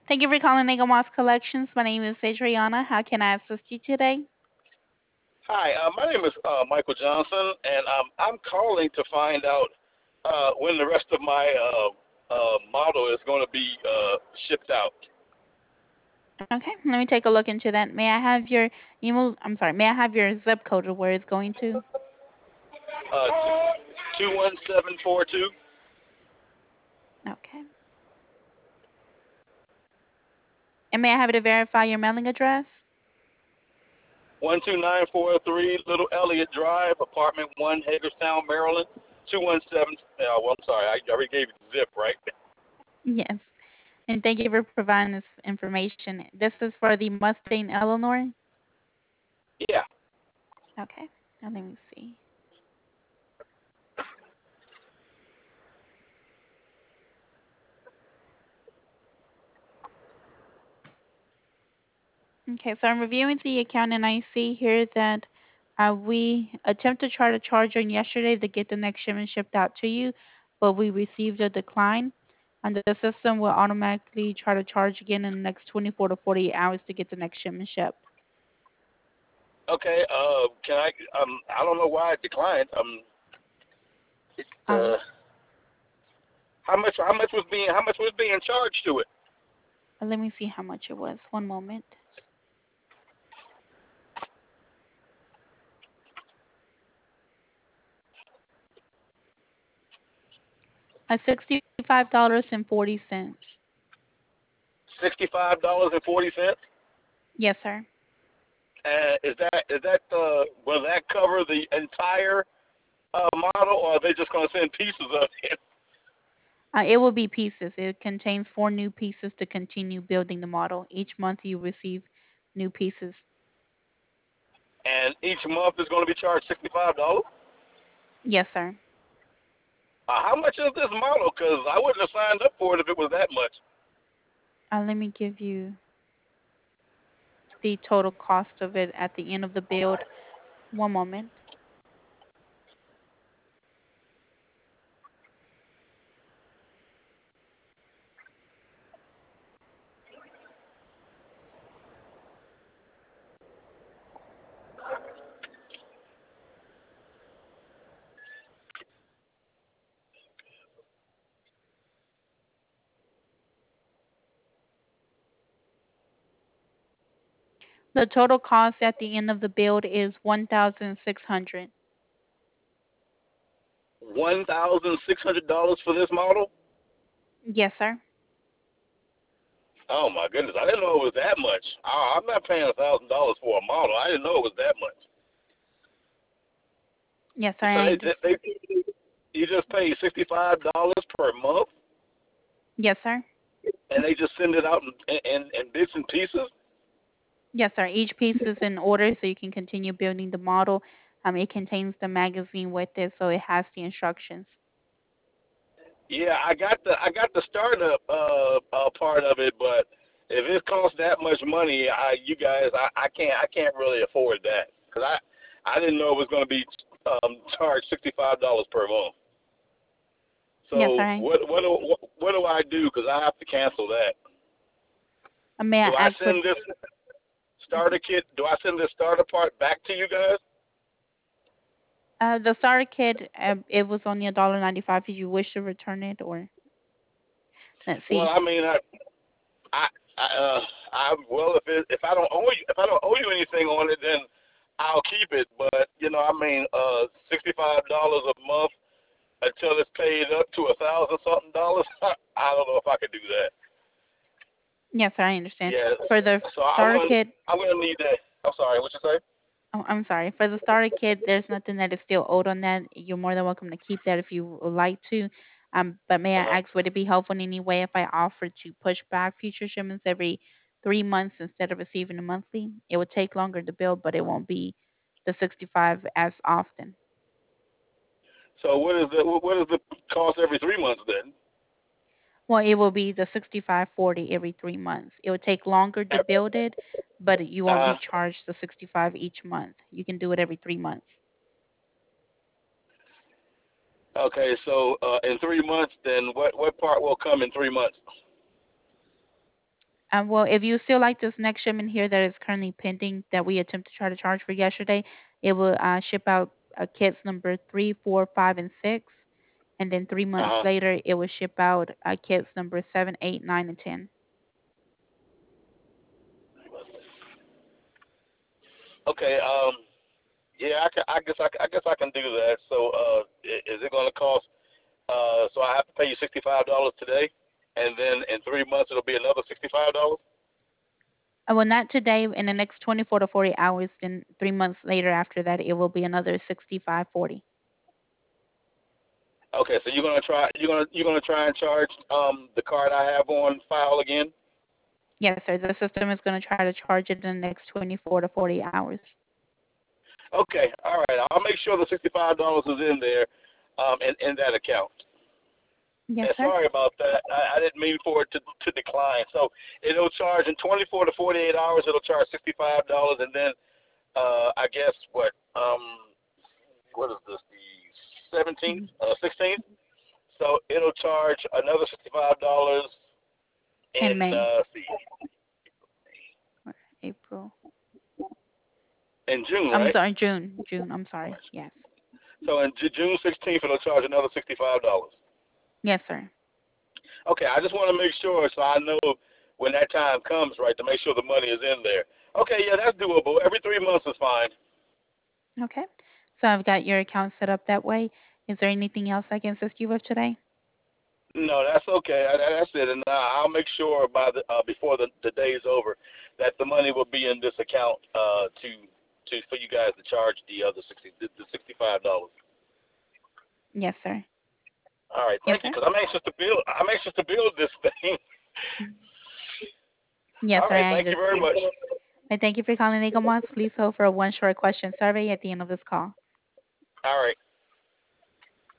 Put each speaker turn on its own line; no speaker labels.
Thank you for calling Nagel Moss Collections. My name is Adriana. How can I assist you today?
Hi, my name is Michael Johnson, and I'm calling to find out when the rest of my model is going to be shipped out.
Okay, let me take a look into that. May I have your email? I'm sorry. May I have your zip code of where it's going to?
21742.
Okay. And may I have it to verify your mailing address?
12943 Little Elliott Drive, Apartment 1, Hagerstown, Maryland. 217. Well, I'm sorry, I already gave you the zip, right?
Yes. And thank you for providing this information. This is for the Mustang, Illinois.
Yeah.
Okay. Now let me see. Okay, so I'm reviewing the account and I see here that we attempted to try to charge on yesterday to get the next shipment shipped out to you, but we received a decline. And the system will automatically try to charge again in the next 24 to 48 hours to get the next shipment shipped.
Okay. Can I? I don't know why it declined. It,
Um,
how much was being charged to it?
Let me see how much it was. One moment. 65.40.
$65.40.
Yes, sir.
Is that will that cover the entire model, or are they just going to send pieces of it?
It will be pieces. It contains four new pieces to continue building the model. Each month you receive new pieces.
And each month is going to be charged $65.
Yes, sir.
How much is this model? Because I wouldn't have signed up for it if it was that much.
Let me give you the total cost of it at the end of the build. One moment. The total cost at the end of the build is 1,600.
$1,600 for this model?
Yes, sir.
Oh my goodness! I didn't know it was that much. I'm not paying $1,000 for a model. I didn't know it was that much.
Yes, sir.
So
I
they
understand.
you just pay $65 per month,
Yes, sir.
and they just send it out in bits and pieces.
Yes, sir. Each piece is in order so you can continue building the model. It contains the magazine with it, so it has the instructions.
Yeah, I got the startup part of it, but if it costs that much money, you guys, I can't really afford that because I didn't know it was going to be charged $65 per month.
Yes,
So
sir.
what do I do? Because I have to cancel that.
May I
Do I
ask what?
send this starter kit? Do I send this starter part back to you guys?
The starter kit, it was only $1.95. If you wish to return it, or let's
Well,
see.
I mean, I, well, if I don't owe you anything on it, then I'll keep it. But I mean, $65 a month until it's paid up to 1,000 something dollars. I don't know if I could do that.
Yes, sir, I understand.
Yeah.
For the
So I'm
starter
gonna
kit,
I'm gonna need that. I'm sorry. What you say?
oh, I'm sorry. For the starter kit, there's nothing that is still owed on that. You're more than welcome to keep that if you would like to. But may I
Uh-huh.
ask, would it be helpful in any way if I offered to push back future shipments every 3 months instead of receiving a monthly? It would take longer to build, but it won't be the 65 as often.
So what is the cost every 3 months then?
Well, it will be the 65/40 every 3 months. It will take longer to build it, but you won't
Uh,
be charged the 65 each month. You can do it every 3 months.
okay. So in 3 months, then what part will come in 3 months?
Well, if you still like this next shipment here that is currently pending that we attempt to try to charge for yesterday, it will ship out kits number 3, 4, 5, and 6, and then 3 months
Uh-huh.
later it will ship out kits number 7, 8, 9, and 10.
Okay. Yeah, I guess I can do that. So, is it going to cost? So I have to pay you $65 today, and then in 3 months it'll be another $65.
Well, not today. In the next 24 to 40 hours, then 3 months later after that, it will be another 65.40.
Okay, so you're gonna try and charge the card I have on file again.
Yes, sir. The system is going to try to charge it in the next 24 to 40 hours.
Okay, all right. I'll make sure the $65 is in there, in that account.
Yes,
And
sir.
sorry about that. I didn't mean for it to decline. So it'll charge in 24 to 48 hours. It'll charge $65, and then I guess what is this, the 17th,
Mhm.
16th? So it'll charge another $65
In
in
May
see,
or April.
in June,
I'm
right?
sorry, June. June. I'm sorry. Yes.
So in June 16th, it'll charge another $65.
Yes, sir.
Okay, I just want to make sure so I know when that time comes, right, to make sure the money is in there. Okay, yeah, that's doable. Every 3 months is fine.
Okay. So I've got your account set up that way. Is there anything else I can assist you with today?
No, that's okay. That's it. And I'll make sure by before the day is over that the money will be in this account to for you guys to charge the other the $65.
Yes, sir.
All right,
Yes,
thank you.
sir.
Because I'm anxious to build this thing.
Mhm. Yes,
All
sir.
right,
I
thank you very
understand.
much.
I thank you for calling Eagle Moss. Please hold for a one short question survey at the end of this call.
All right.